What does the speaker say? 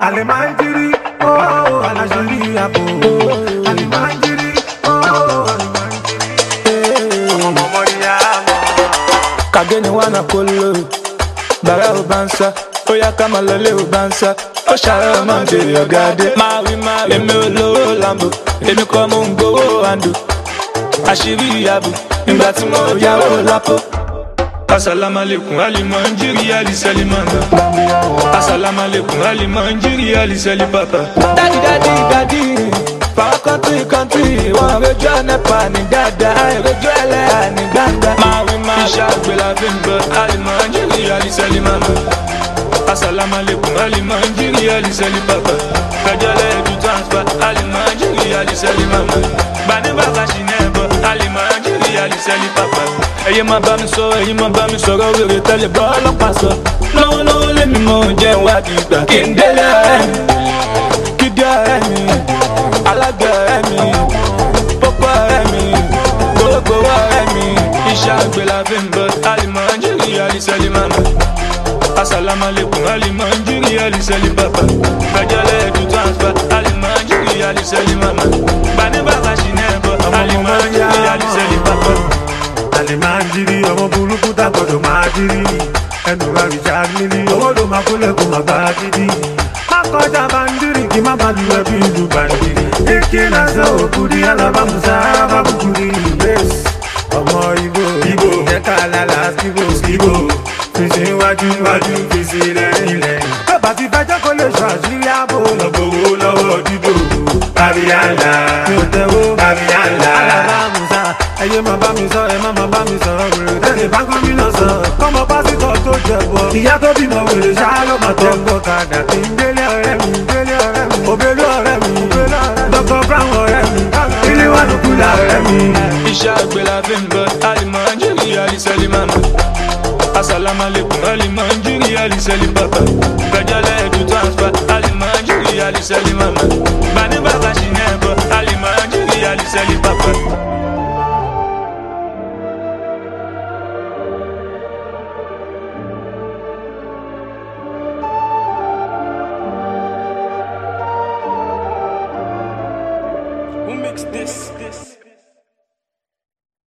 Alimanjiri, oh, Alajiri, abo. Alimanjiri, oh, Alimanjiri. Kageni wana kolo, bara ubansa, oya kama lole ubansa. O shara manje yogade, mawi emi olowo lambo, emi ko mo ngbowo ando. Àṣírí yabo, nígbà tí mo yáwó lápò. Assalamu alaikum Alimanjiri Ali Salimana. Assalamu alaikum Alimanjiri Ali Salipapa. Daddy, power country, one rejo nepa ni dada, rejo ele ni gbangba. Mawi Isha gbela bimbo Alimanjiri Ali Salimana. Assalamu alaikum Alimanjiri Ali Salipapa. Kajale du transfer Alimanjiri Ali Salimana. Bani baba shinebo Alimanjiri Ali Salipapa. Ẹyẹ má bá mi sọ̀rọ̀ wèrè tẹ́lẹ̀ bọ́ ọlọ́pàá sọ. Lọ́wọ́lọ́wọ́ lèmi mọ̀ jẹ́ ìwádìí ìgbà. Kí n délé ọ̀rẹ́ mi, kídé ọ̀rẹ́ mi, alágbé ọ̀rẹ́ mi, pópó ọ̀rẹ́ mi, gbogbo ọ̀rẹ́ mi. Iṣẹ́ àgbẹ̀ la fi ń bọ̀ Alimanjiri Ali Salimana. Assalamu alaikum Alimanjiri Ali Salipapa. Gbàjọ́lẹ̀ ẹ̀dùn transfer Alimanjiri Ali Salimana. Bani bàbá ṣìnẹ́bọ̀ Alimanjiri Ali Salipapa. Alimanjiri, ọmọ burúkú tá gbọdọ̀ máa jírí. Ẹnu ra Richard Mille, owó ló máa kólẹ̀ kó máa bá dídí. Má kọjá bandiri kí má bá lu ẹbí ìlú bandiri. Eke náà sọ òkúri alábàmùsà bábùkúri. Ọmọ Ibo, ẹ̀ka lálá skibo. Fèsì iwájú, fèsì lẹ́yìn. Bàbá ti fẹjọ́ kó lè sọ àṣírí ààbò. Lọ́gbọ̀wọ́ lọ́wọ́ dídò. Kàríyànlá, mi ò tẹ́wọ́. Kàríyànlá. Alábàmùsà, ẹyẹ má bá mi sọ, ẹ má bá mi sọ. Wèrè tẹ́lẹ̀ bá gómìnà sọ. Kọ́mọ pásítọ̀ tó jẹ̀bọ. Ìyá tó bímọ wèrè ṣáá ló máa tọ́. Ẹ̀gbọ́n kàdà kí n délé ọ̀rẹ́ mi. Òbélú ọ̀rẹ́ mi. Dr. Brown ọ̀rẹ́ mi. Ilé wà ló kúlà ọ̀rẹ́ mi. Iṣẹ́ àgbẹ̀ la fi ń bọ̀ Alimanjiri Ali Salimana. Assalamu alaikum Alimanjiri Ali Salipapa. Gbàjọ́lẹ̀